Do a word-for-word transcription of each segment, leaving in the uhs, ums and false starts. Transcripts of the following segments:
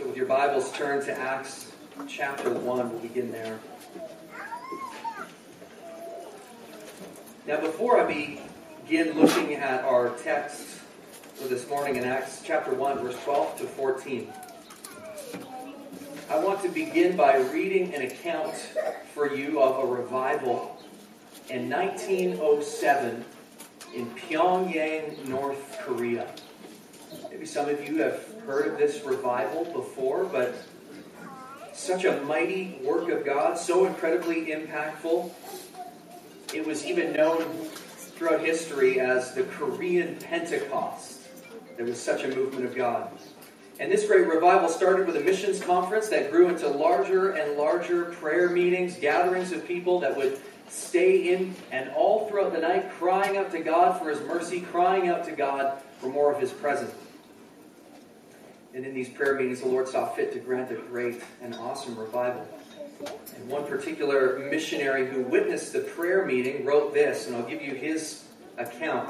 So with your Bibles, turn to Acts chapter one. We'll begin there. Now, before I begin looking at our text for this morning in Acts chapter one, verse twelve to fourteen, I want to begin by reading an account for you of a revival in nineteen oh seven in Pyongyang, North Korea. Maybe some of you have heard of this revival before, but such a mighty work of God, so incredibly impactful. It was even known throughout history as the Korean Pentecost. There was such a movement of God. And this great revival started with a missions conference that grew into larger and larger prayer meetings, gatherings of people that would stay in and all throughout the night crying out to God for His mercy, crying out to God for more of His presence. And in these prayer meetings, the Lord saw fit to grant a great and awesome revival. And one particular missionary who witnessed the prayer meeting wrote this, and I'll give you his account.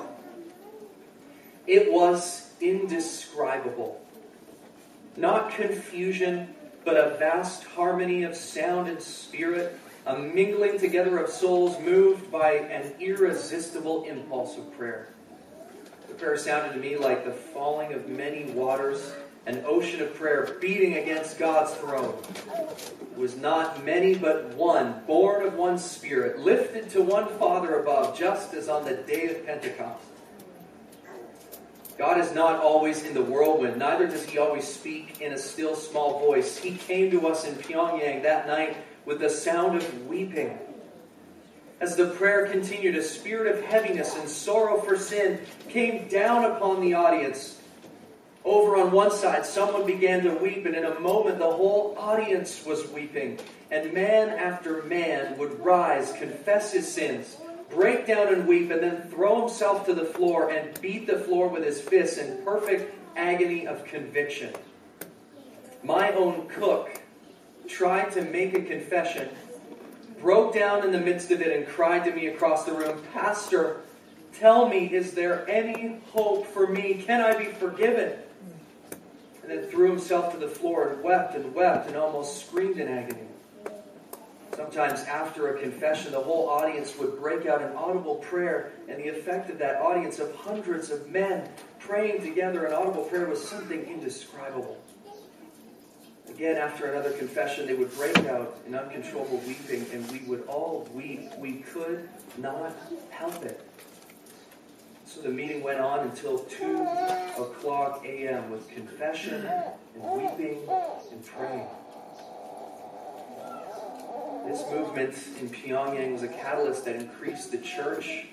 It was indescribable. Not confusion, but a vast harmony of sound and spirit, a mingling together of souls moved by an irresistible impulse of prayer. The prayer sounded to me like the falling of many waters, an ocean of prayer beating against God's throne. It was not many but one, born of one Spirit, lifted to one Father above, just as on the day of Pentecost. God is not always in the whirlwind, neither does He always speak in a still small voice. He came to us in Pyongyang that night with the sound of weeping. As the prayer continued, a spirit of heaviness and sorrow for sin came down upon the audience. Over on one side, someone began to weep, and in a moment the whole audience was weeping. And man after man would rise, confess his sins, break down and weep, and then throw himself to the floor and beat the floor with his fists in perfect agony of conviction. My own cook tried to make a confession, broke down in the midst of it, and cried to me across the room, "Pastor, tell me, is there any hope for me? Can I be forgiven?" And then threw himself to the floor and wept and wept and almost screamed in agony. Sometimes after a confession, the whole audience would break out in audible prayer, and the effect of that audience of hundreds of men praying together in audible prayer was something indescribable. Again, after another confession, they would break out in uncontrollable weeping, and we would all weep. We could not help it. So the meeting went on until two o'clock a.m. with confession and weeping and praying. This movement in Pyongyang was a catalyst that increased the church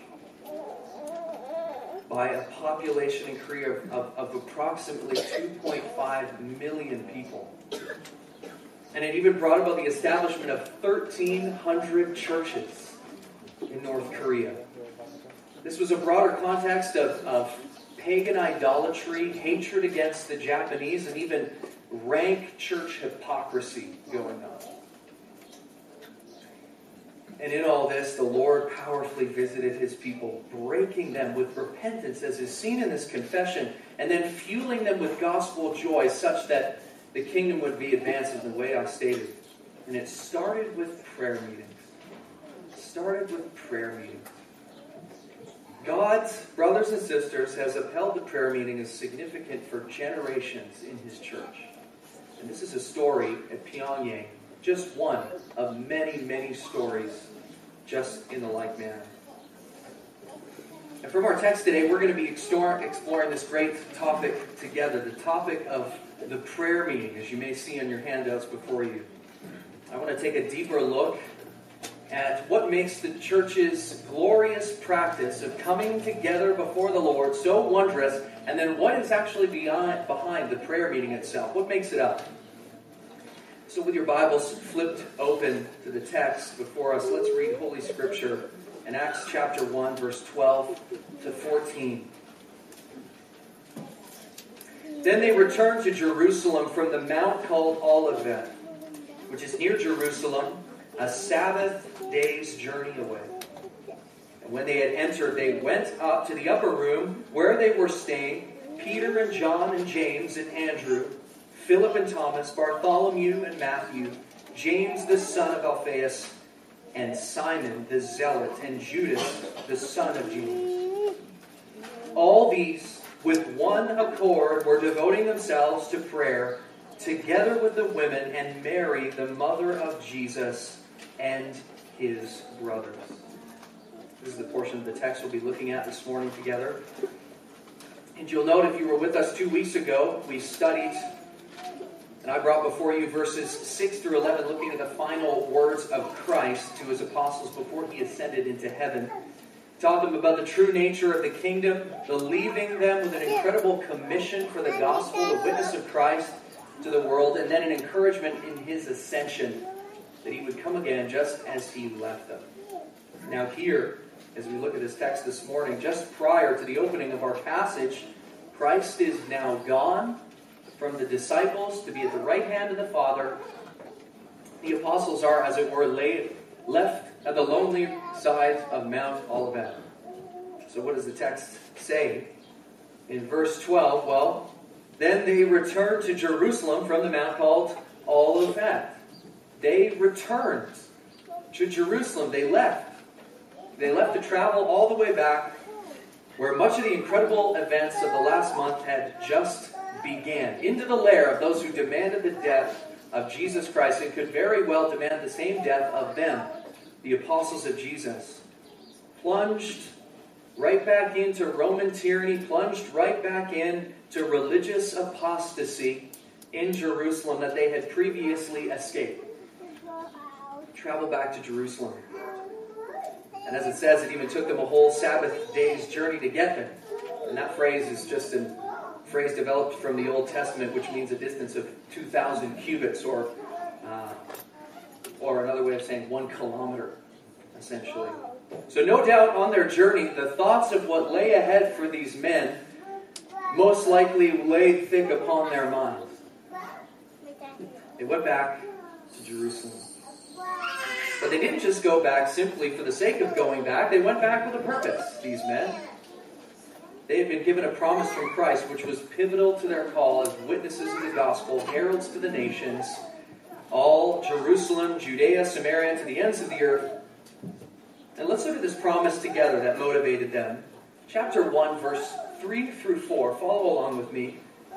by a population in Korea of, of, of approximately two point five million people. And it even brought about the establishment of thirteen hundred churches in North Korea. This was a broader context of, of pagan idolatry, hatred against the Japanese, and even rank church hypocrisy going on. And in all this, the Lord powerfully visited His people, breaking them with repentance, as is seen in this confession, and then fueling them with gospel joy, such that the kingdom would be advanced in the way I stated. And it started with prayer meetings. It started with prayer meetings. God, brothers and sisters, has upheld the prayer meeting as significant for generations in His church. And this is a story at Pyongyang, just one of many, many stories just in the like manner. And from our text today, we're going to be exploring this great topic together, the topic of the prayer meeting, as you may see on your handouts before you. I want to take a deeper look at what makes the church's glorious practice of coming together before the Lord so wondrous, and then what is actually behind, behind the prayer meeting itself. What makes it up? So with your Bibles flipped open to the text before us, let's read Holy Scripture in Acts chapter one, verse twelve to fourteen. Then they returned to Jerusalem from the mount called Olivet, which is near Jerusalem, a Sabbath day's journey away. And when they had entered, they went up to the upper room where they were staying, Peter and John and James and Andrew, Philip and Thomas, Bartholomew and Matthew, James the son of Alphaeus, and Simon the Zealot, and Judas the son of James. All these, with one accord, were devoting themselves to prayer, together with the women and Mary, the mother of Jesus, and his brothers. This is the portion of the text we'll be looking at this morning together. And you'll note, if you were with us two weeks ago, we studied, and I brought before you verses six through eleven, looking at the final words of Christ to his apostles before he ascended into heaven. Taught them about the true nature of the kingdom, leaving them with an incredible commission for the gospel, the witness of Christ to the world, and then an encouragement in his ascension, that he would come again just as he left them. Now here, as we look at this text this morning, just prior to the opening of our passage, Christ is now gone from the disciples to be at the right hand of the Father. The apostles are, as it were, laid, left at the lonely side of Mount Olivet. So what does the text say? In verse twelve, well, then they returned to Jerusalem from the mount called Olivet. They returned to Jerusalem. They left. They left to travel all the way back where much of the incredible events of the last month had just began, into the lair of those who demanded the death of Jesus Christ and could very well demand the same death of them, the apostles of Jesus. Plunged right back into Roman tyranny, plunged right back into religious apostasy in Jerusalem that they had previously escaped. Travel back to Jerusalem. And as it says, it even took them a whole Sabbath day's journey to get there. And that phrase is just a phrase developed from the Old Testament, which means a distance of two thousand cubits, or uh, or another way of saying one kilometer, essentially. So no doubt on their journey, the thoughts of what lay ahead for these men most likely lay thick upon their minds. They went back to Jerusalem. But they didn't just go back simply for the sake of going back. They went back with a purpose, these men. They had been given a promise from Christ, which was pivotal to their call as witnesses of the gospel, heralds to the nations, all Jerusalem, Judea, Samaria, to the ends of the earth. And let's look at this promise together that motivated them. Chapter one, verse three through four. Follow along with me.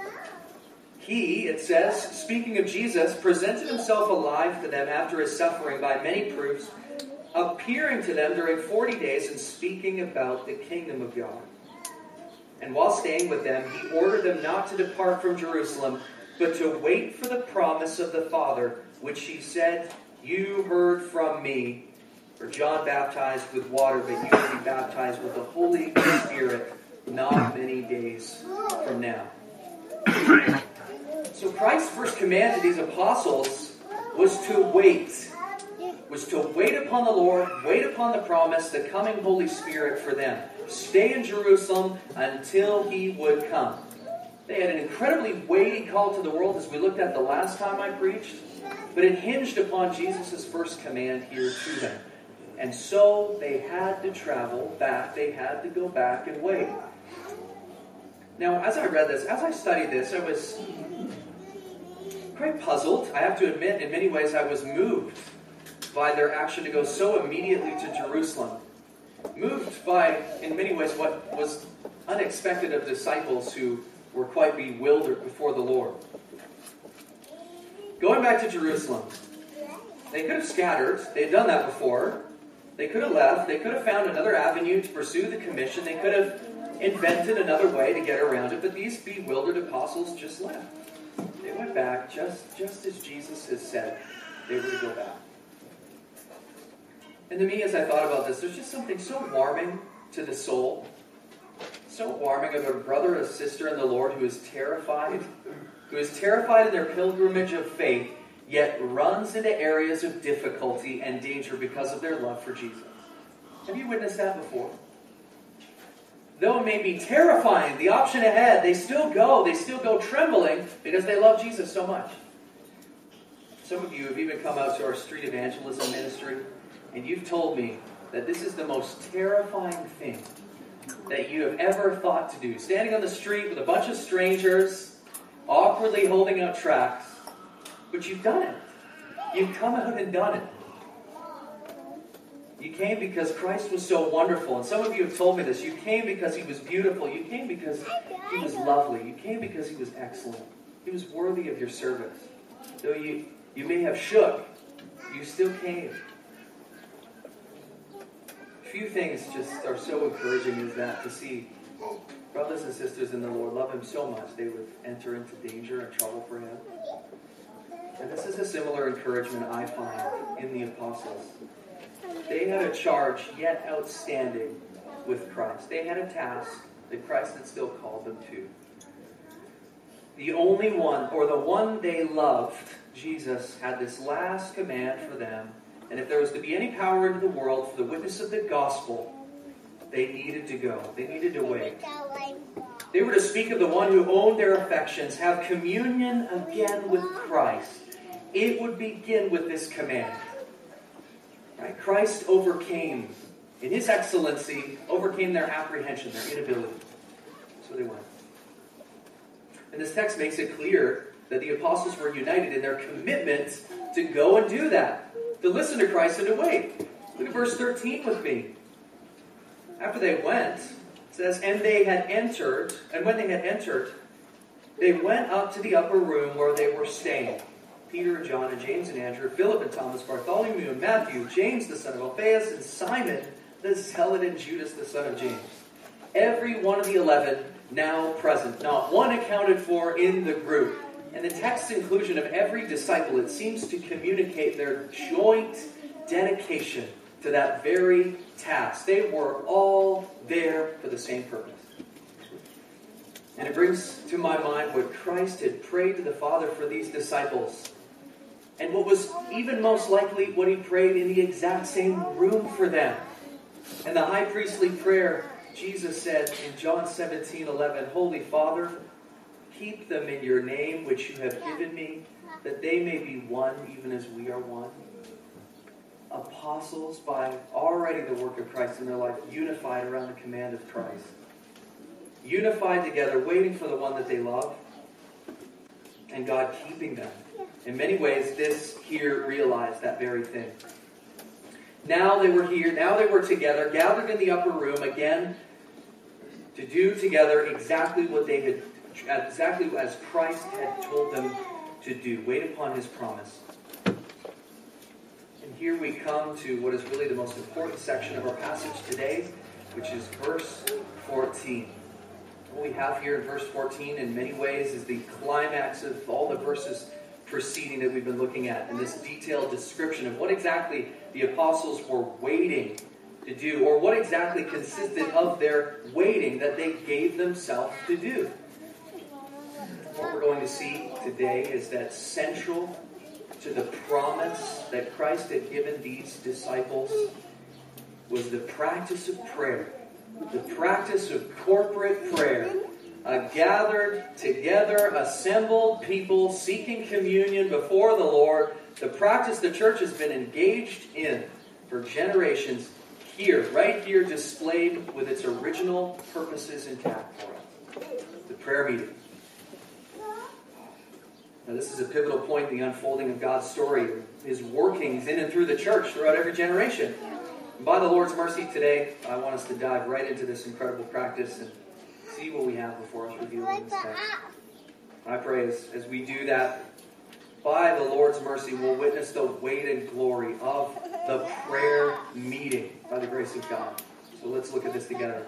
He, it says, speaking of Jesus, presented himself alive to them after his suffering by many proofs, appearing to them during forty days and speaking about the kingdom of God. And while staying with them, he ordered them not to depart from Jerusalem, but to wait for the promise of the Father, which he said, you heard from me. For John baptized with water, but you will be baptized with the Holy Spirit not many days from now. So Christ's first command to these apostles was to wait. Was to wait upon the Lord, wait upon the promise, the coming Holy Spirit for them. Stay in Jerusalem until he would come. They had an incredibly weighty call to the world, as we looked at the last time I preached, but it hinged upon Jesus' first command here to them. And so they had to travel back. They had to go back and wait. Now, as I read this, as I studied this, I was quite puzzled. I have to admit, in many ways, I was moved by their action to go so immediately to Jerusalem. Moved by, in many ways, what was unexpected of disciples who were quite bewildered before the Lord. Going back to Jerusalem, they could have scattered. They had done that before. They could have left. They could have found another avenue to pursue the commission. They could have invented another way to get around it. But these bewildered apostles just left. They went back just, just as Jesus has said they were to go back. And to me, as I thought about this, there's just something so warming to the soul. So warming of a brother or a sister in the Lord who is terrified, who is terrified in their pilgrimage of faith, yet runs into areas of difficulty and danger because of their love for Jesus. Have you witnessed that before? Though it may be terrifying, the option ahead, they still go. They still go trembling because they love Jesus so much. Some of you have even come out to our street evangelism ministry, and you've told me that this is the most terrifying thing that you have ever thought to do. Standing on the street with a bunch of strangers, awkwardly holding out tracts, but you've done it. You've come out and done it. You came because Christ was so wonderful. And some of you have told me this. You came because he was beautiful. You came because he was lovely. You came because he was excellent. He was worthy of your service. Though you, you may have shook, you still came. A few things just are so encouraging as that, to see brothers and sisters in the Lord love him so much they would enter into danger and trouble for him. And this is a similar encouragement I find in the apostles. They had a charge yet outstanding with Christ. They had a task that Christ had still called them to. The only one, or the one they loved, Jesus, had this last command for them. And if there was to be any power in the world for the witness of the gospel, they needed to go. They needed to wait. They were to speak of the one who owned their affections, have communion again with Christ. It would begin with this command. Right? Christ overcame, in his excellency, overcame their apprehension, their inability. So they went. And this text makes it clear that the apostles were united in their commitment to go and do that, to listen to Christ and to wait. Look at verse thirteen with me. After they went, it says, and they had entered, and when they had entered, they went up to the upper room where they were staying. Peter and John and James and Andrew, Philip and Thomas, Bartholomew and Matthew, James the son of Alphaeus, and Simon the Zealot, and Judas the son of James. Every one of the eleven now present, not one accounted for in the group. And the text's inclusion of every disciple, it seems to communicate their joint dedication to that very task. They were all there for the same purpose. And it brings to my mind what Christ had prayed to the Father for these disciples. And what was even most likely what he prayed in the exact same room for them. And the high priestly prayer, Jesus said in John seventeen eleven, Holy Father, keep them in your name which you have given me, that they may be one even as we are one. Apostles, by already the work of Christ in their life, unified around the command of Christ. Unified together, waiting for the one that they love, and God keeping them. In many ways, this here realized that very thing. Now they were here, now they were together, gathered in the upper room again to do together exactly what they had, exactly as Christ had told them to do. Wait upon his promise. And here we come to what is really the most important section of our passage today, which is verse fourteen. What we have here in verse fourteen, in many ways, is the climax of all the verses preceding that we've been looking at, in this detailed description of what exactly the apostles were waiting to do, or what exactly consisted of their waiting that they gave themselves to do. What we're going to see today is that central to the promise that Christ had given these disciples was the practice of prayer. The practice of corporate prayer. A gathered together, assembled people seeking communion before the Lord. The practice the church has been engaged in for generations, here, right here, displayed with its original purposes intact for us. The prayer meeting. Now, this is a pivotal point in the unfolding of God's story, his workings in and through the church throughout every generation. And by the Lord's mercy today, I want us to dive right into this incredible practice and see what we have before us revealed in this text. I pray as, as we do that, by the Lord's mercy, we'll witness the weight and glory of the prayer meeting by the grace of God. So let's look at this together.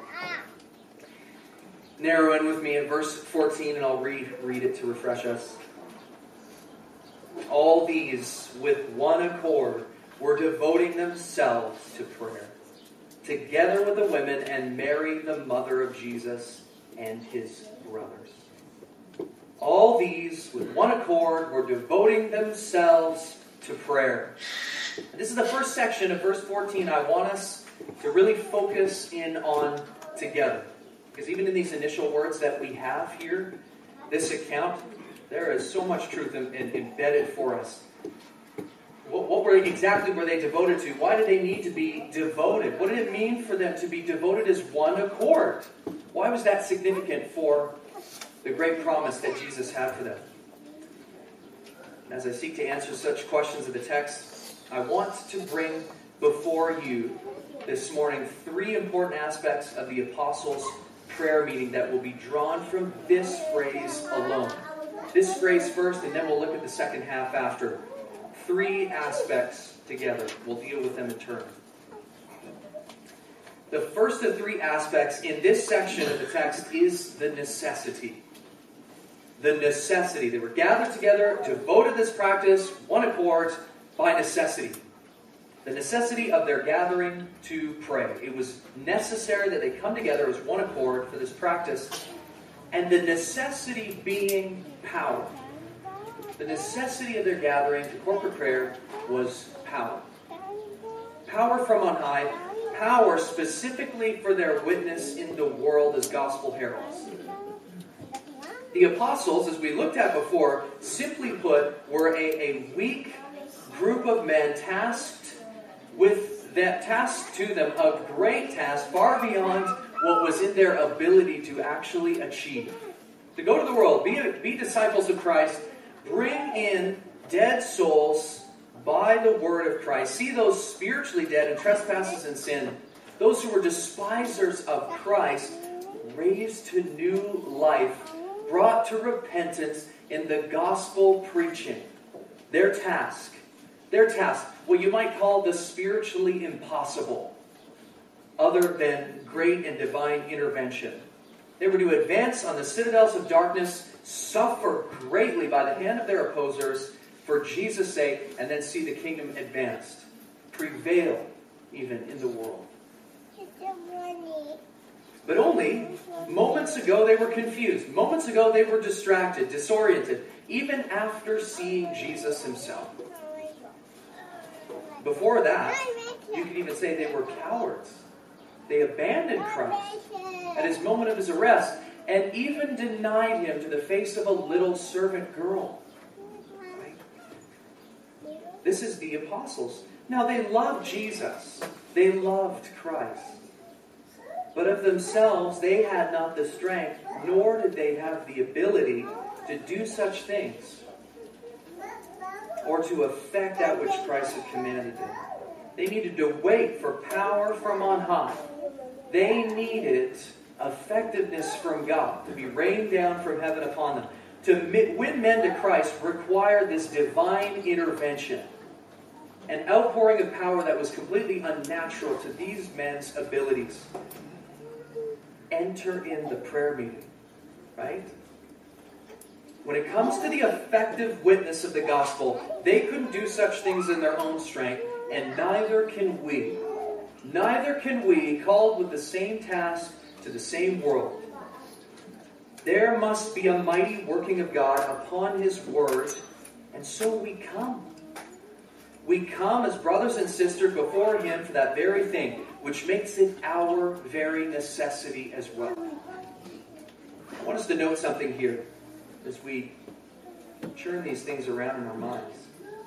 Narrow in with me in verse fourteen, and I'll read, read it to refresh us. All these, with one accord, were devoting themselves to prayer, together with the women and Mary, the mother of Jesus, and his brothers. All these, with one accord, were devoting themselves to prayer. And this is the first section of verse fourteen I want us to really focus in on together. Because even in these initial words that we have here, this account, there is so much truth in, in, embedded for us. What, what were exactly were they devoted to? Why did they need to be devoted? What did it mean for them to be devoted as one accord? Why was that significant for the great promise that Jesus had for them. As I seek to answer such questions of the text, I want to bring before you this morning three important aspects of the apostles' prayer meeting that will be drawn from this phrase alone. This phrase first, and then we'll look at the second half after. Three aspects together. We'll deal with them in turn. The first of three aspects in this section of the text is the necessity. The necessity. They were gathered together, devoted to this practice, one accord, by necessity. The necessity of their gathering to pray. It was necessary that they come together as one accord for this practice. And the necessity being power. The necessity of their gathering to corporate prayer was power. Power from on high. Power specifically for their witness in the world as gospel heralds. The apostles, as we looked at before, simply put, were a, a weak group of men tasked with that task to them, a great task far beyond what was in their ability to actually achieve. To go to the world, be, be disciples of Christ, bring in dead souls by the word of Christ. See those spiritually dead in trespasses and sin, those who were despisers of Christ, raised to new life, brought to repentance in the gospel preaching. Their task, their task, what you might call the spiritually impossible, other than great and divine intervention. They were to advance on the citadels of darkness, suffer greatly by the hand of their opposers for Jesus' sake, and then see the kingdom advanced, prevail even in the world. But only moments ago they were confused. Moments ago they were distracted, disoriented, even after seeing Jesus himself. Before that, you could even say they were cowards. They abandoned Christ at his moment of his arrest and even denied him to the face of a little servant girl. Right? This is the apostles. Now they loved Jesus. They loved Christ. But of themselves, they had not the strength, nor did they have the ability to do such things or to effect that which Christ had commanded them. They needed to wait for power from on high. They needed effectiveness from God to be rained down from heaven upon them. To win men to Christ required this divine intervention, an outpouring of power that was completely unnatural to these men's abilities. Enter in the prayer meeting, right? When it comes to the effective witness of the gospel, they couldn't do such things in their own strength, and neither can we. Neither can we, called with the same task to the same world. There must be a mighty working of God upon his word, and so we come. We come as brothers and sisters before him for that very thing, which makes it our very necessity as well. I want us to note something here as we churn these things around in our minds.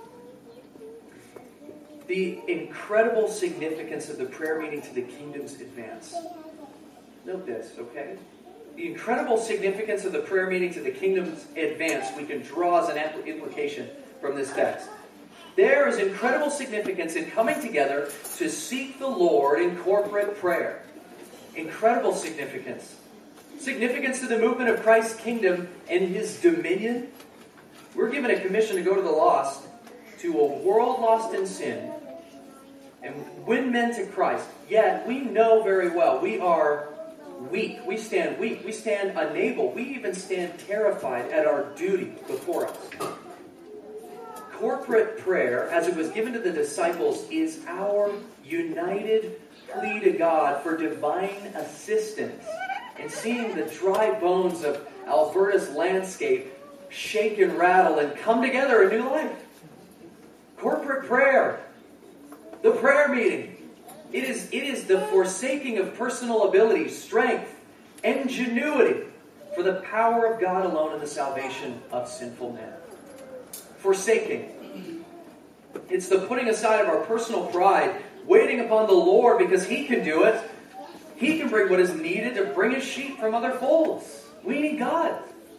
The incredible significance of the prayer meeting to the kingdom's advance. Note this, okay? The incredible significance of the prayer meeting to the kingdom's advance we can draw as an implication from this text. There is incredible significance in coming together to seek the Lord in corporate prayer. Incredible significance. Significance to the movement of Christ's kingdom and his dominion. We're given a commission to go to the lost, to a world lost in sin, and win men to Christ. Yet we know very well we are weak. We stand weak. We stand unable. We even stand terrified at our duty before us. Corporate prayer, as it was given to the disciples, is our united plea to God for divine assistance in seeing the dry bones of Alberta's landscape shake and rattle and come together in new life. Corporate prayer, the prayer meeting, it is, it is the forsaking of personal ability, strength, ingenuity for the power of God alone in the salvation of sinful men. Forsaking. It's the putting aside of our personal pride, waiting upon the Lord because he can do it. He can bring what is needed to bring his sheep from other folds. We need God.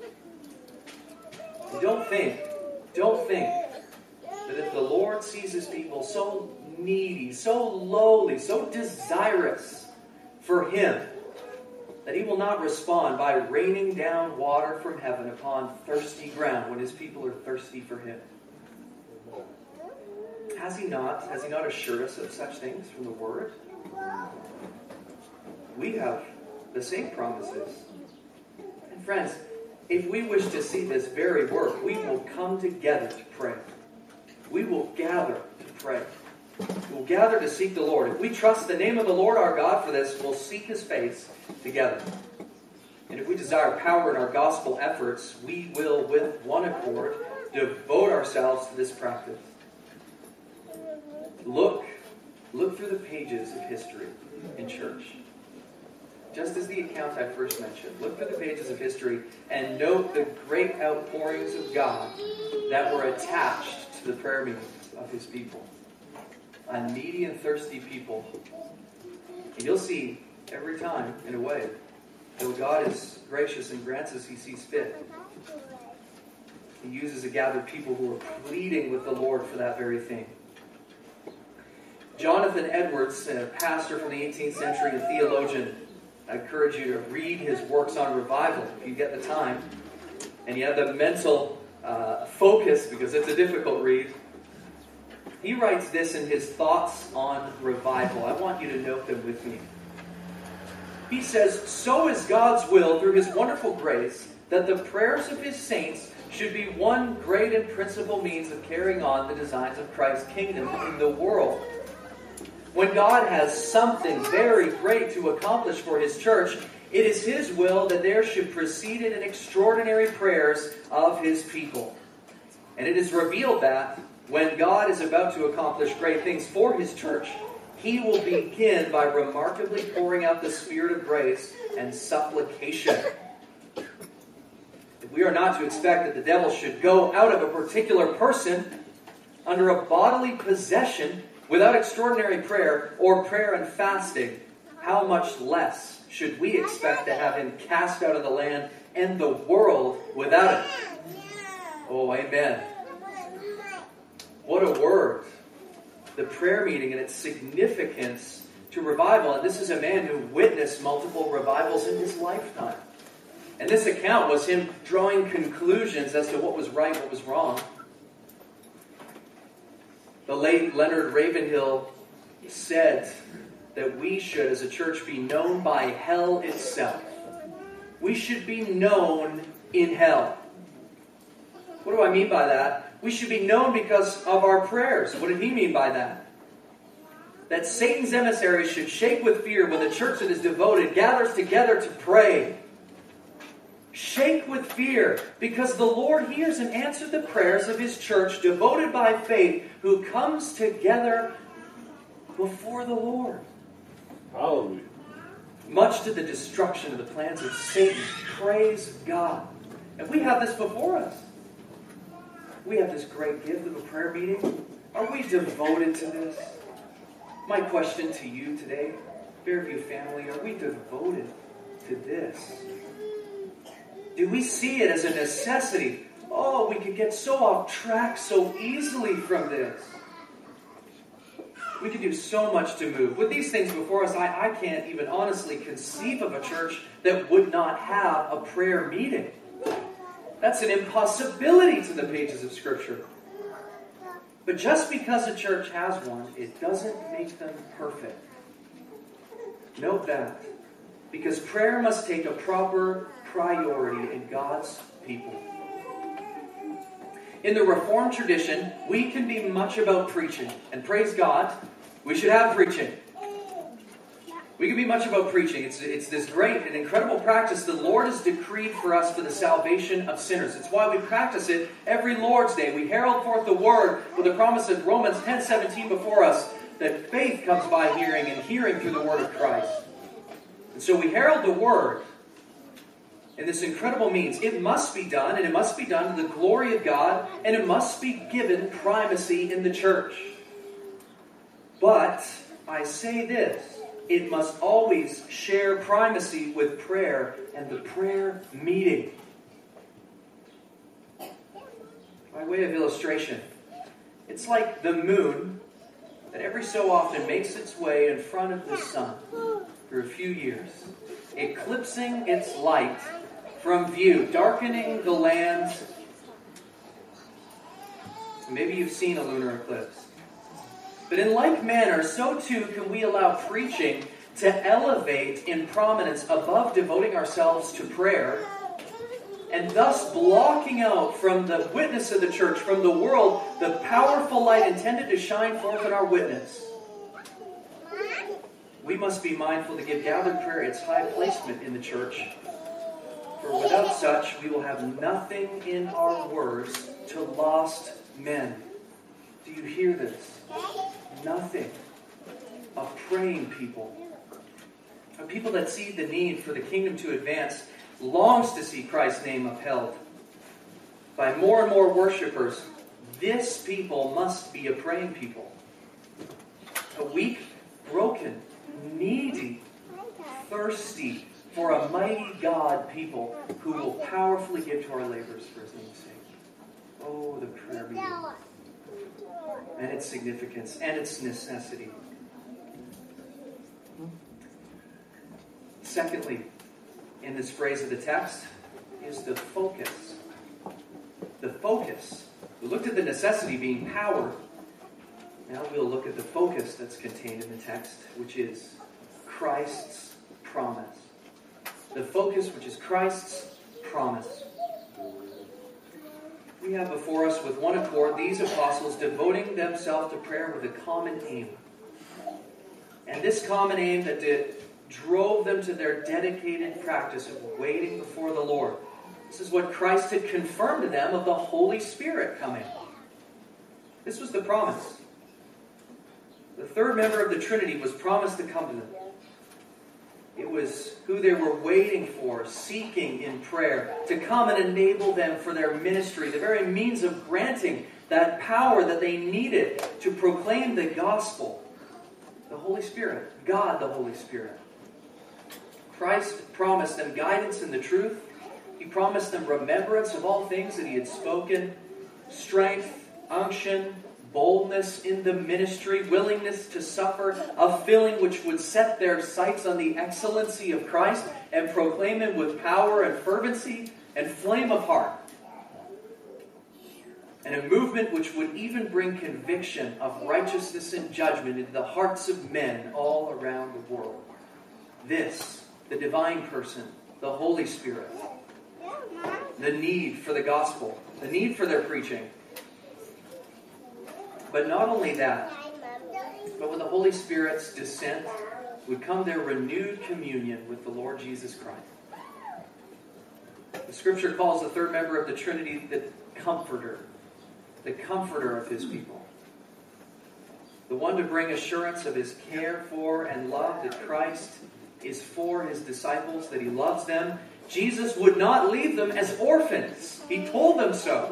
And don't think, don't think that if the Lord sees his people so needy, so lowly, so desirous for him, that he will not respond by raining down water from heaven upon thirsty ground when his people are thirsty for him. Has he not? Has he not assured us of such things from the Word? We have the same promises. And friends, if we wish to see this very work, we will come together to pray. We will gather to pray. We'll gather to seek the Lord. If we trust the name of the Lord our God for this, we'll seek his face together. And if we desire power in our gospel efforts, we will, with one accord, devote ourselves to this practice. Look, look through the pages of history in church. Just as the account I first mentioned, look through the pages of history and note the great outpourings of God that were attached to the prayer meetings of his people. A needy and thirsty people. And you'll see every time, in a way, that God is gracious and grants as he sees fit. He uses a gathered people who are pleading with the Lord for that very thing. Jonathan Edwards, a pastor from the eighteenth century and theologian, I encourage you to read his works on revival if you get the time and you have the mental uh, focus, because it's a difficult read. He writes this in his thoughts on revival. I want you to note them with me. He says, "So is God's will through his wonderful grace that the prayers of his saints should be one great and principal means of carrying on the designs of Christ's kingdom in the world. When God has something very great to accomplish for his church, it is his will that there should precede it in extraordinary prayers of his people. And it is revealed that when God is about to accomplish great things for his church, he will begin by remarkably pouring out the Spirit of grace and supplication." If we are not to expect that the devil should go out of a particular person under a bodily possession without extraordinary prayer or prayer and fasting, how much less should we expect to have him cast out of the land and the world without it? Oh, amen. What a word. The prayer meeting and its significance to revival. And this is a man who witnessed multiple revivals in his lifetime. And this account was him drawing conclusions as to what was right, what was wrong. The late Leonard Ravenhill said that we should, as a church, be known by hell itself. We should be known in hell. What do I mean by that? We should be known because of our prayers. What did he mean by that? That Satan's emissaries should shake with fear when the church that is devoted gathers together to pray. Shake with fear, because the Lord hears and answers the prayers of his church devoted by faith, who comes together before the Lord. Hallelujah. Much to the destruction of the plans of Satan. Praise God. And we have this before us. We have this great gift of a prayer meeting. Are we devoted to this? My question to you today, Fairview family, are we devoted to this? Do we see it as a necessity? Oh, we could get so off track so easily from this. We could do so much to move. With these things before us, I, I can't even honestly conceive of a church that would not have a prayer meeting. That's an impossibility to the pages of Scripture. But just because a church has one, it doesn't make them perfect. Note that. Because prayer must take a proper priority in God's people. In the Reformed tradition, we can be much about preaching. And praise God, we should have preaching. We can be much about preaching. It's, it's this great and incredible practice the Lord has decreed for us for the salvation of sinners. It's why we practice it every Lord's Day. We herald forth the word with the promise of Romans ten seventeen before us, that faith comes by hearing, and hearing through the word of Christ. And so we herald the word in this incredible means. It must be done, and it must be done to the glory of God, and it must be given primacy in the church. But I say this, it must always share primacy with prayer and the prayer meeting. By way of illustration, it's like the moon that every so often makes its way in front of the sun for a few years, eclipsing its light from view, darkening the land. Maybe you've seen a lunar eclipse. But in like manner, so too can we allow preaching to elevate in prominence above devoting ourselves to prayer, and thus blocking out from the witness of the church, from the world, the powerful light intended to shine forth in our witness. We must be mindful to give gathered prayer its high placement in the church, for without such we will have nothing in our words to lost men. Do you hear this? Nothing. A praying people. A people that see the need for the kingdom to advance, longs to see Christ's name upheld. By more and more worshipers, this people must be a praying people. A weak, broken, needy, thirsty for a mighty God people who will powerfully give to our labors for His name's sake. Oh, the prayer meeting. And its significance and its necessity. Secondly, in this phrase of the text, is the focus. The focus. We looked at the necessity being power. Now we'll look at the focus that's contained in the text, which is Christ's promise. The focus, which is Christ's promise. We have before us with one accord these apostles devoting themselves to prayer with a common aim. And this common aim that did, drove them to their dedicated practice of waiting before the Lord. This is what Christ had confirmed to them of the Holy Spirit coming. This was the promise. The third member of the Trinity was promised to come to them. It was who they were waiting for, seeking in prayer, to come and enable them for their ministry, the very means of granting that power that they needed to proclaim the gospel. The Holy Spirit, God the Holy Spirit. Christ promised them guidance in the truth. He promised them remembrance of all things that He had spoken, strength, unction, boldness in the ministry, willingness to suffer, a filling which would set their sights on the excellency of Christ and proclaim Him with power and fervency and flame of heart. And a movement which would even bring conviction of righteousness and judgment into the hearts of men all around the world. This, the divine person, the Holy Spirit, the need for the gospel, the need for their preaching. But not only that, but with the Holy Spirit's descent would come their renewed communion with the Lord Jesus Christ. The Scripture calls the third member of the Trinity the Comforter, the Comforter of His people. The one to bring assurance of His care for and love that Christ is for His disciples, that He loves them. Jesus would not leave them as orphans. He told them so.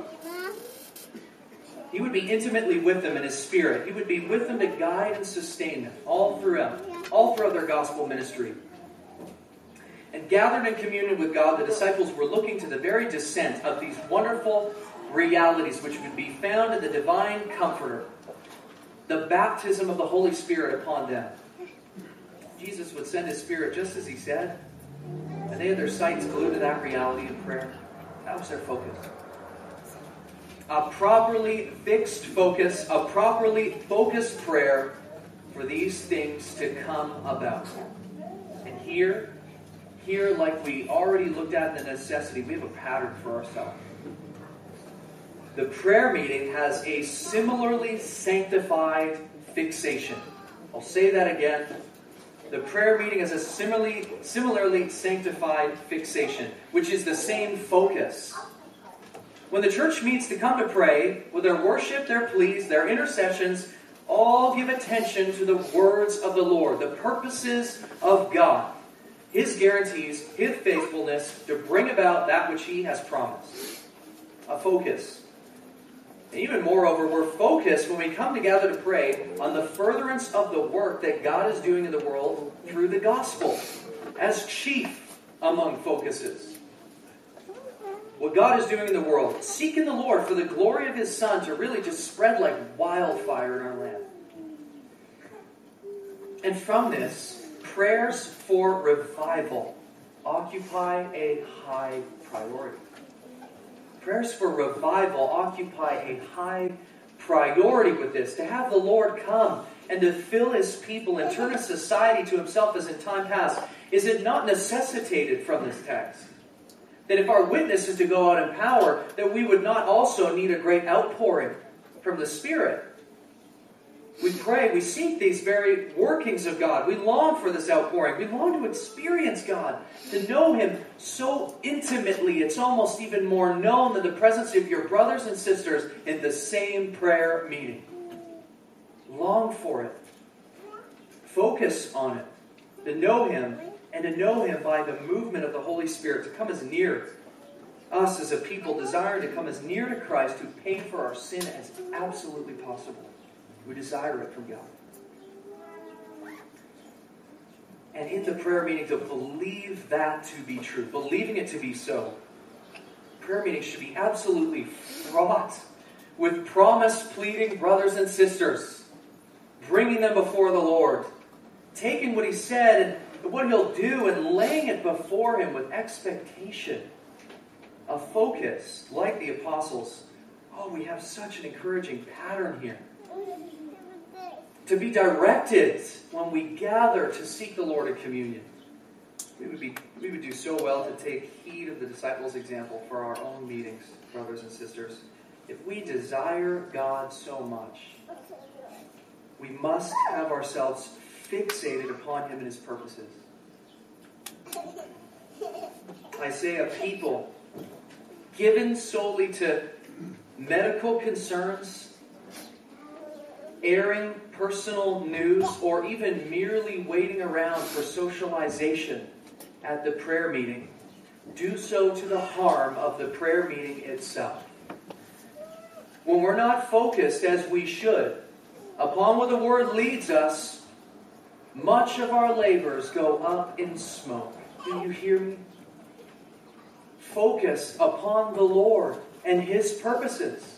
He would be intimately with them in His Spirit. He would be with them to guide and sustain them all throughout, all throughout their gospel ministry. And gathered in communion with God, the disciples were looking to the very descent of these wonderful realities which would be found in the divine Comforter, the baptism of the Holy Spirit upon them. Jesus would send His Spirit just as He said, and they had their sights glued to that reality in prayer. That was their focus. A properly fixed focus, a properly focused prayer for these things to come about. And here, here, like we already looked at in the necessity, we have a pattern for ourselves. The prayer meeting has a similarly sanctified fixation. I'll say that again. The prayer meeting has a similarly, similarly sanctified fixation, which is the same focus. When the church meets to come to pray, with their worship, their pleas, their intercessions, all give attention to the words of the Lord, the purposes of God, His guarantees, His faithfulness to bring about that which He has promised. A focus. And even moreover, we're focused when we come together to pray on the furtherance of the work that God is doing in the world through the gospel, as chief among focuses. what God is doing in the world, seeking the Lord for the glory of His Son to really just spread like wildfire in our land. And from this, prayers for revival occupy a high priority. Prayers for revival occupy a high priority with this. To have the Lord come and to fill His people and turn a society to Himself as in time past, is it not necessitated from this text? That if our witness is to go out in power, that we would not also need a great outpouring from the Spirit. We pray, we seek these very workings of God. We long for this outpouring. We long to experience God, to know Him so intimately. It's almost even more known than the presence of your brothers and sisters in the same prayer meeting. Long for it. Focus on it. To know Him, and to know Him by the movement of the Holy Spirit, to come as near us as a people, desiring to come as near to Christ, who paid for our sin as absolutely possible. We desire it from God. And in the prayer meeting, to believe that to be true, believing it to be so. Prayer meetings should be absolutely fraught with promise-pleading brothers and sisters, bringing them before the Lord, taking what He said and what He'll do and laying it before Him with expectation, a focus, like the apostles. Oh, we have such an encouraging pattern here. To be directed when we gather to seek the Lord in communion. We would, be, we would do so well to take heed of the disciples' example for our own meetings, brothers and sisters. If we desire God so much, we must have ourselves fixated upon Him and His purposes. I say a people given solely to medical concerns, airing personal news, or even merely waiting around for socialization at the prayer meeting, do so to the harm of the prayer meeting itself. When we're not focused as we should upon what the Word leads us, much of our labors go up in smoke. Do you hear me? Focus upon the Lord and His purposes.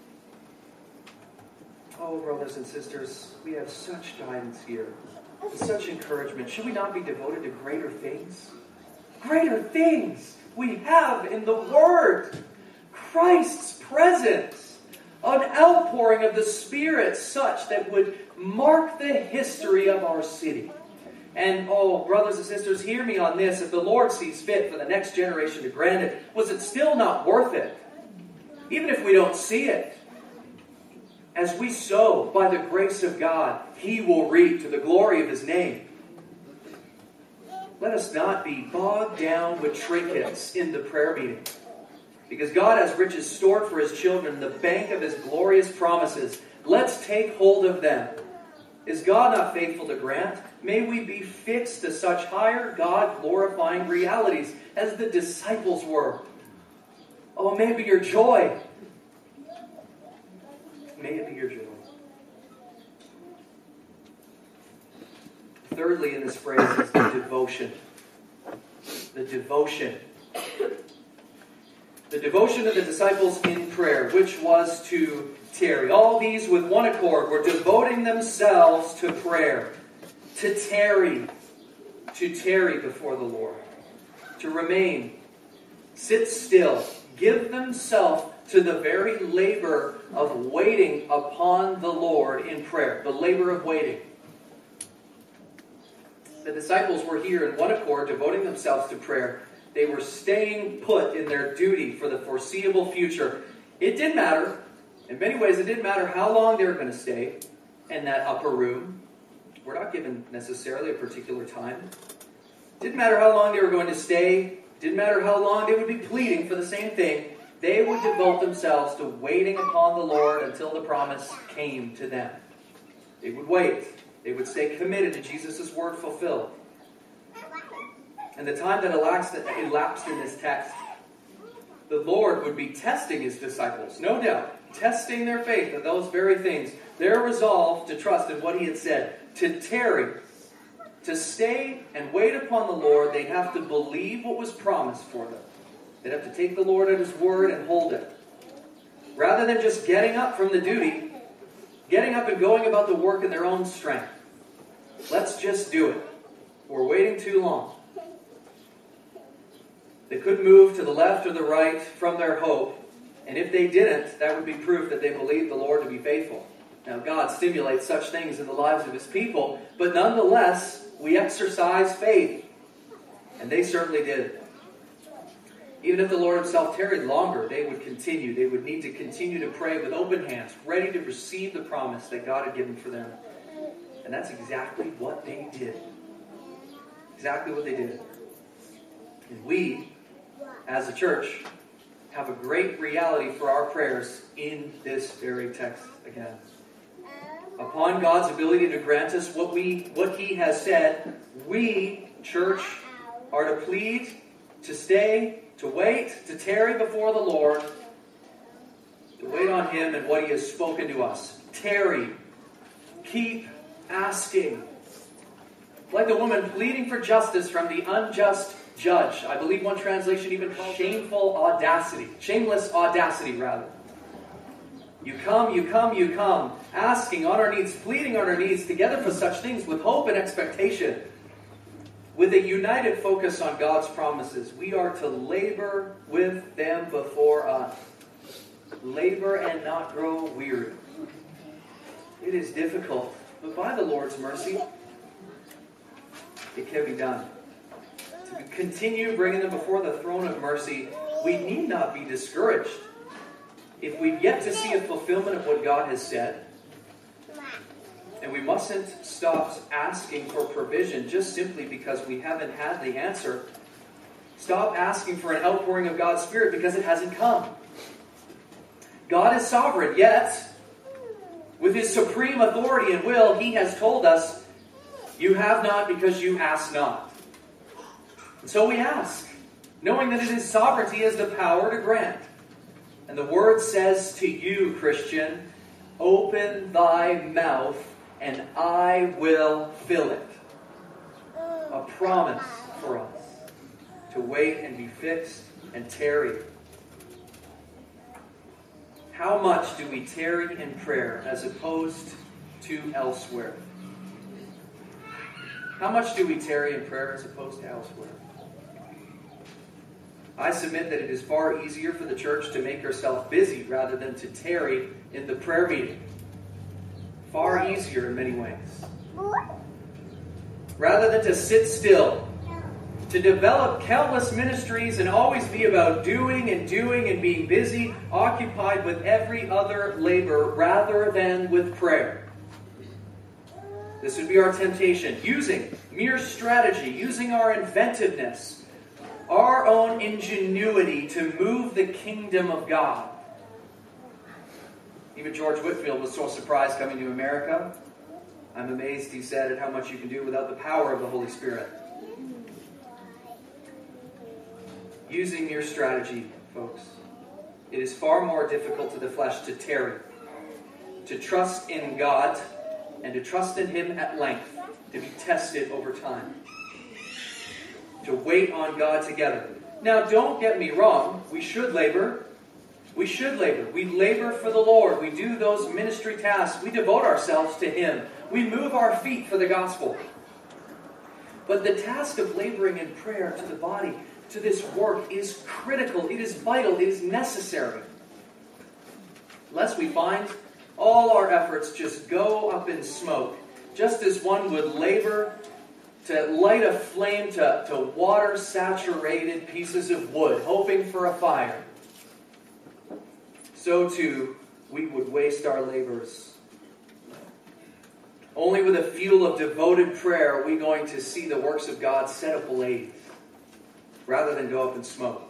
Oh, brothers and sisters, we have such guidance here, such encouragement. Should we not be devoted to greater things? Greater things we have in the Word. Christ's presence. An outpouring of the Spirit such that would mark the history of our city. And, oh, brothers and sisters, hear me on this. If the Lord sees fit for the next generation to grant it, was it still not worth it? Even if we don't see it. As we sow by the grace of God, He will reap to the glory of His name. Let us not be bogged down with trinkets in the prayer meeting. Because God has riches stored for His children, the bank of His glorious promises. Let's take hold of them. Is God not faithful to grant? May we be fixed to such higher God-glorifying realities as the disciples were. Oh, may it be your joy. May it be your joy. Thirdly, in this phrase is the devotion. The devotion. The devotion of the disciples in prayer, which was to tarry. All these with one accord were devoting themselves to prayer. To tarry. To tarry before the Lord. To remain. Sit still. Give themselves to the very labor of waiting upon the Lord in prayer. The labor of waiting. The disciples were here in one accord, devoting themselves to prayer. They were staying put in their duty for the foreseeable future. It didn't matter. In many ways, it didn't matter how long they were going to stay in that upper room. We're not given necessarily a particular time. It didn't matter how long they were going to stay. It didn't matter how long they would be pleading for the same thing. They would devote themselves to waiting upon the Lord until the promise came to them. They would wait. They would stay committed to Jesus' word fulfilled. And the time that elapsed in this text, the Lord would be testing His disciples, no doubt, testing their faith in those very things, their resolve to trust in what He had said, to tarry, to stay and wait upon the Lord. They'd have to believe what was promised for them. They'd have to take the Lord at His word and hold it. Rather than just getting up from the duty, getting up and going about the work in their own strength. Let's just do it. We're waiting too long. They couldn't move to the left or the right from their hope. And if they didn't, that would be proof that they believed the Lord to be faithful. Now, God stimulates such things in the lives of His people, but nonetheless, we exercise faith. And they certainly did. Even if the Lord Himself tarried longer, they would continue. They would need to continue to pray with open hands, ready to receive the promise that God had given for them. And that's exactly what they did. Exactly what they did. And we, as a church, have a great reality for our prayers in this very text again. Upon God's ability to grant us what we, what He has said, we, church, are to plead, to stay, to wait, to tarry before the Lord, to wait on Him and what He has spoken to us. Tarry. Keep asking. Like the woman pleading for justice from the unjust judge. I believe one translation even called shameful audacity. Shameless audacity, rather. You come, you come, you come, asking on our knees, pleading on our knees, together for such things with hope and expectation. With a united focus on God's promises, we are to labor with them before us. Labor and not grow weary. It is difficult, but by the Lord's mercy, it can be done. To continue bringing them before the throne of mercy, we need not be discouraged. If we've yet to see a fulfillment of what God has said, and we mustn't stop asking for provision just simply because we haven't had the answer. Stop asking for an outpouring of God's Spirit because it hasn't come. God is sovereign, yet, with His supreme authority and will, He has told us, you have not because you ask not. And so we ask, knowing that it is sovereignty has the power to grant. And the Word says to you, Christian, open thy mouth and I will fill it. A promise for us to wait and be fixed and tarry. How much do we tarry in prayer as opposed to elsewhere? How much do we tarry in prayer as opposed to elsewhere? I submit that it is far easier for the church to make herself busy rather than to tarry in the prayer meeting. Far easier in many ways. Rather than to sit still, to develop countless ministries and always be about doing and doing and being busy, occupied with every other labor rather than with prayer. This would be our temptation. Using mere strategy, using our inventiveness, our own ingenuity to move the kingdom of God. Even George Whitefield was so surprised coming to America. I'm amazed, he said, at how much you can do without the power of the Holy Spirit. Using mere strategy, folks. It is far more difficult to the flesh to tarry, to trust in God, and to trust in Him at length, to be tested over time. To wait on God together. Now, don't get me wrong. We should labor. We should labor. We labor for the Lord. We do those ministry tasks. We devote ourselves to Him. We move our feet for the gospel. But the task of laboring in prayer to the body, to this work, is critical. It is vital. It is necessary. Lest we find all our efforts just go up in smoke, just as one would labor to light a flame to, to water-saturated pieces of wood, hoping for a fire. So too, we would waste our labors. Only with a fuel of devoted prayer are we going to see the works of God set ablaze, rather than go up in smoke.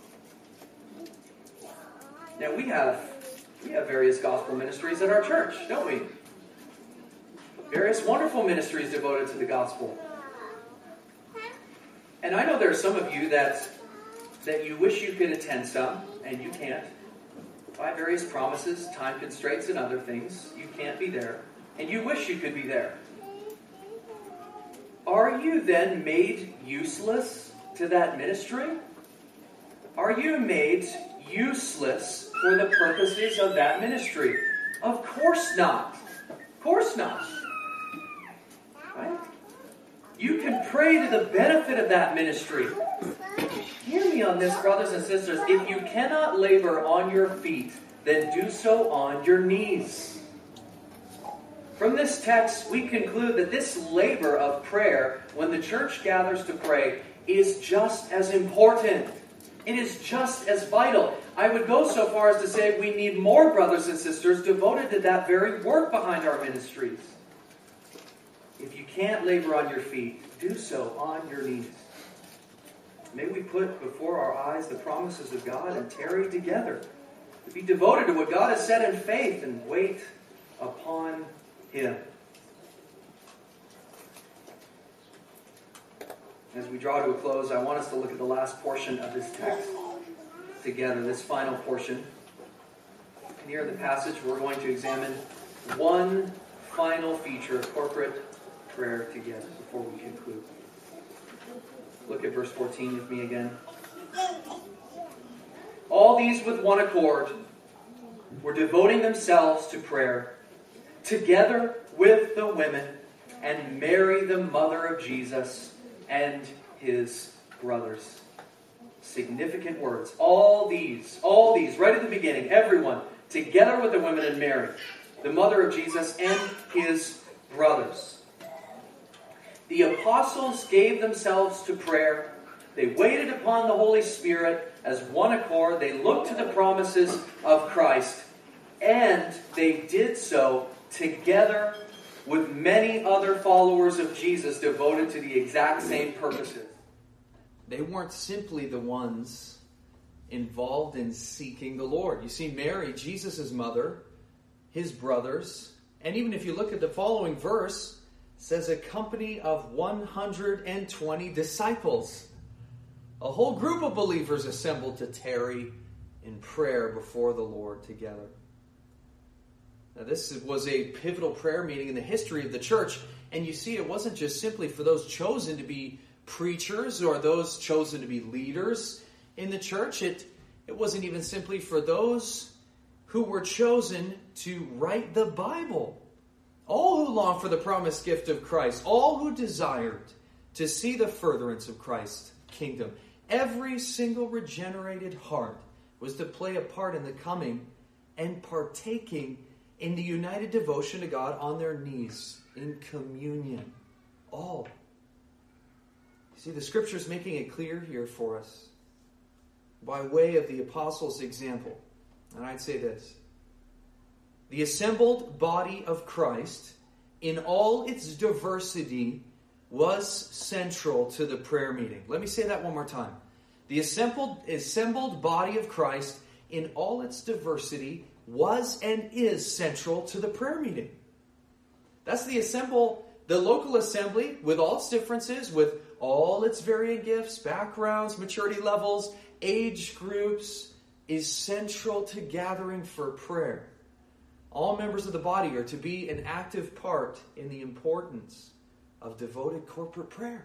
Now, we have, we have various gospel ministries at our church, don't we? Various wonderful ministries devoted to the gospel. And I know there are some of you that, that you wish you could attend some, and you can't. By various promises, time constraints, and other things, you can't be there. And you wish you could be there. Are you then made useless to that ministry? Are you made useless for the purposes of that ministry? Of course not. Of course not. Right? You can pray to the benefit of that ministry. Hear me on this, brothers and sisters. If you cannot labor on your feet, then do so on your knees. From this text, we conclude that this labor of prayer, when the church gathers to pray, is just as important. It is just as vital. I would go so far as to say we need more brothers and sisters devoted to that very work behind our ministries. If you can't labor on your feet, do so on your knees. May we put before our eyes the promises of God and tarry together to be devoted to what God has said in faith and wait upon Him. As we draw to a close, I want us to look at the last portion of this text together, this final portion. Near the passage, we're going to examine one final feature of corporate prayer together before we conclude. Look at verse fourteen with me again. All these with one accord were devoting themselves to prayer, together with the women, and Mary, the mother of Jesus, and his brothers. Significant words. All these, all these, right at the beginning, everyone, together with the women and Mary, the mother of Jesus, and his brothers. The apostles gave themselves to prayer. They waited upon the Holy Spirit as one accord. They looked to the promises of Christ. And they did so together with many other followers of Jesus devoted to the exact same purposes. They weren't simply the ones involved in seeking the Lord. You see, Mary, Jesus' mother, his brothers, and even if you look at the following verse, it says a company of one hundred twenty disciples. A whole group of believers assembled to tarry in prayer before the Lord together. Now, this was a pivotal prayer meeting in the history of the church. And you see, it wasn't just simply for those chosen to be preachers or those chosen to be leaders in the church. It, it wasn't even simply for those who were chosen to write the Bible. All who longed for the promised gift of Christ. All who desired to see the furtherance of Christ's kingdom. Every single regenerated heart was to play a part in the coming and partaking in the united devotion to God on their knees in communion. All. You see, the Scripture is making it clear here for us by way of the apostles' example. And I'd say this. The assembled body of Christ, in all its diversity, was central to the prayer meeting. Let me say that one more time. The assembled, assembled body of Christ, in all its diversity, was and is central to the prayer meeting. That's the assemble, the local assembly, with all its differences, with all its varying gifts, backgrounds, maturity levels, age groups, is central to gathering for prayer. All members of the body are to be an active part in the importance of devoted corporate prayer.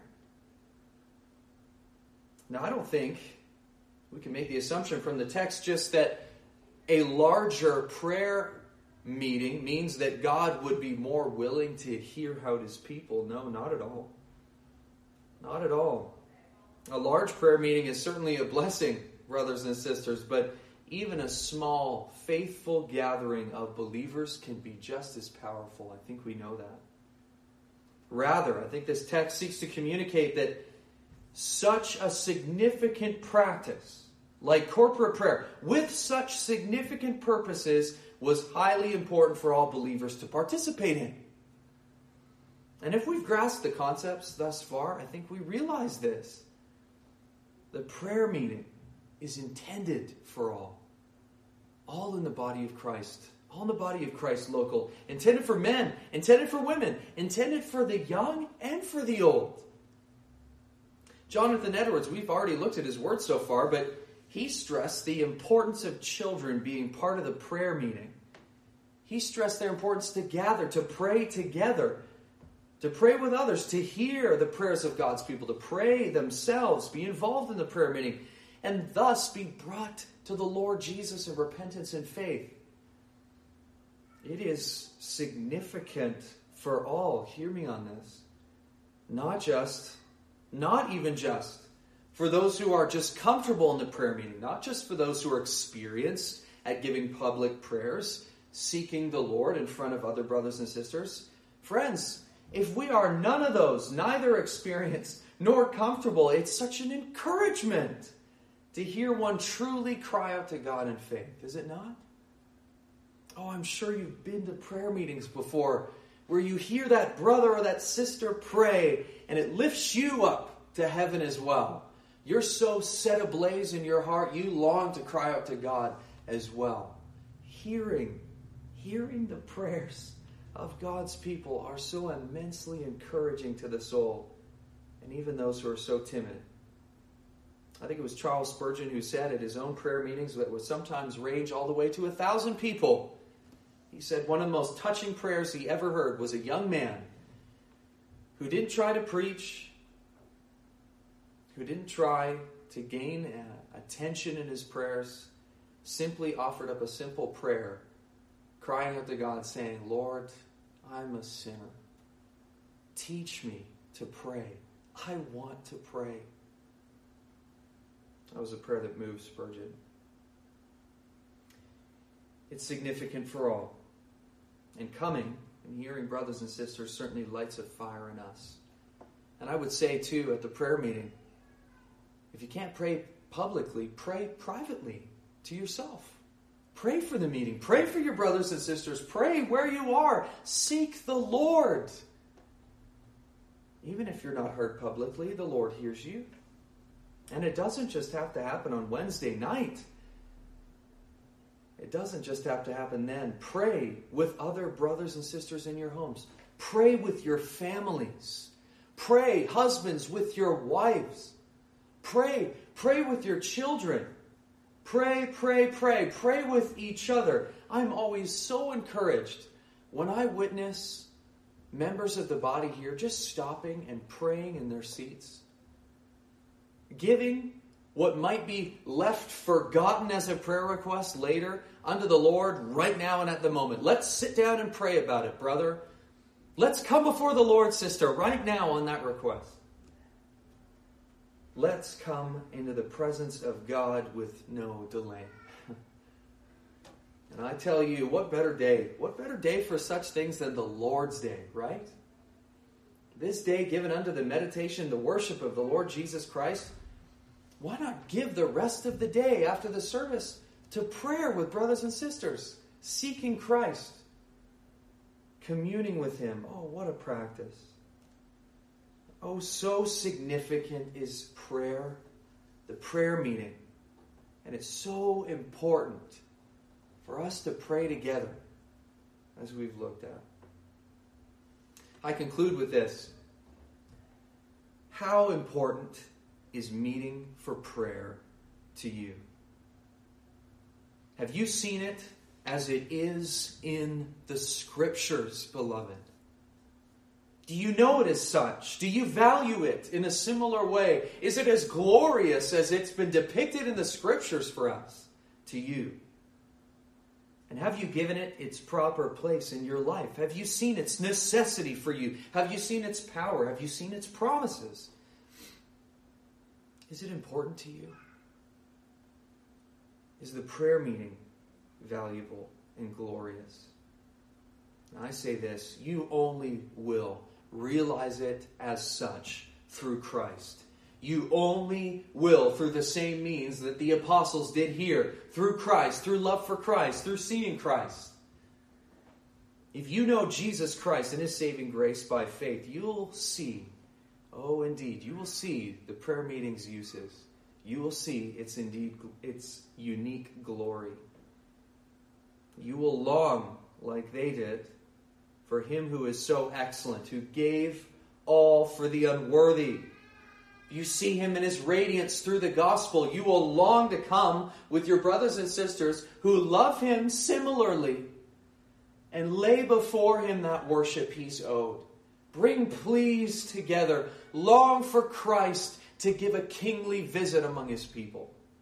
Now, I don't think we can make the assumption from the text just that a larger prayer meeting means that God would be more willing to hear out his people. No, not at all. Not at all. A large prayer meeting is certainly a blessing, brothers and sisters, but even a small, faithful gathering of believers can be just as powerful. I think we know that. Rather, I think this text seeks to communicate that such a significant practice, like corporate prayer, with such significant purposes, was highly important for all believers to participate in. And if we've grasped the concepts thus far, I think we realize this. The prayer meeting is intended for all. All in the body of Christ. All in the body of Christ local. Intended for men. Intended for women. Intended for the young and for the old. Jonathan Edwards, we've already looked at his words so far, but he stressed the importance of children being part of the prayer meeting. He stressed their importance to gather, to pray together, to pray with others, to hear the prayers of God's people, to pray themselves, be involved in the prayer meeting. and thus be brought to the Lord Jesus in repentance and faith. It is significant for all. Hear me on this. Not just, not even just for those who are just comfortable in the prayer meeting, not just for those who are experienced at giving public prayers, seeking the Lord in front of other brothers and sisters. Friends, if we are none of those, neither experienced nor comfortable, it's such an encouragement to hear one truly cry out to God in faith, is it not? Oh, I'm sure you've been to prayer meetings before where you hear that brother or that sister pray and it lifts you up to heaven as well. You're so set ablaze in your heart, you long to cry out to God as well. Hearing, hearing the prayers of God's people are so immensely encouraging to the soul, and even those who are so timid. I think it was Charles Spurgeon who said at his own prayer meetings that would sometimes range all the way to a thousand people. He said one of the most touching prayers he ever heard was a young man who didn't try to preach, who didn't try to gain uh, attention in his prayers, simply offered up a simple prayer, crying out to God, saying, Lord, I'm a sinner. Teach me to pray. I want to pray. That was a prayer that moved Spurgeon. It's significant for all. And coming and hearing brothers and sisters certainly lights a fire in us. And I would say, too, at the prayer meeting, if you can't pray publicly, pray privately to yourself. Pray for the meeting. Pray for your brothers and sisters. Pray where you are. Seek the Lord. Even if you're not heard publicly, the Lord hears you. And it doesn't just have to happen on Wednesday night. It doesn't just have to happen then. Pray with other brothers and sisters in your homes. Pray with your families. Pray, husbands, with your wives. Pray, pray with your children. Pray, pray, pray. Pray with each other. I'm always so encouraged when I witness members of the body here just stopping and praying in their seats. Giving what might be left forgotten as a prayer request later unto the Lord right now and at the moment. Let's sit down and pray about it, brother. Let's come before the Lord, sister, right now on that request. Let's come into the presence of God with no delay. And I tell you, what better day? What better day for such things than the Lord's Day, right? This day given unto the meditation, the worship of the Lord Jesus Christ. Why not give the rest of the day after the service to prayer with brothers and sisters, seeking Christ, communing with Him? Oh, what a practice. Oh, so significant is prayer, the prayer meeting. And it's so important for us to pray together, as we've looked at. I conclude with this. How important is meeting for prayer to you? Have you seen it as it is in the Scriptures, beloved? Do you know it as such? Do you value it in a similar way? Is it as glorious as it's been depicted in the Scriptures for us, to you? And have you given it its proper place in your life? Have you seen its necessity for you? Have you seen its power? Have you seen its promises? Is it important to you? Is the prayer meeting valuable and glorious? And I say this, you only will realize it as such through Christ. You only will through the same means that the apostles did here, through Christ, through love for Christ, through seeing Christ. If you know Jesus Christ and His saving grace by faith, you'll see, oh indeed, you will see the prayer meeting's uses. You will see its indeed its unique glory. You will long, like they did, for Him who is so excellent, who gave all for the unworthy. You see Him in His radiance through the gospel. You will long to come with your brothers and sisters who love Him similarly and lay before Him that worship He's owed. Bring pleas together. Long for Christ to give a kingly visit among His people.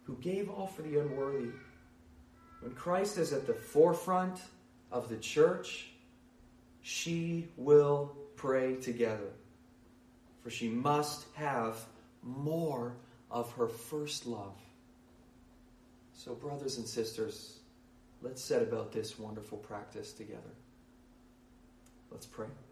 who gave all for the unworthy. When Christ is at the forefront of the church, she will pray together. For she must have more of her first love. So, brothers and sisters, let's set about this wonderful practice together. Let's pray.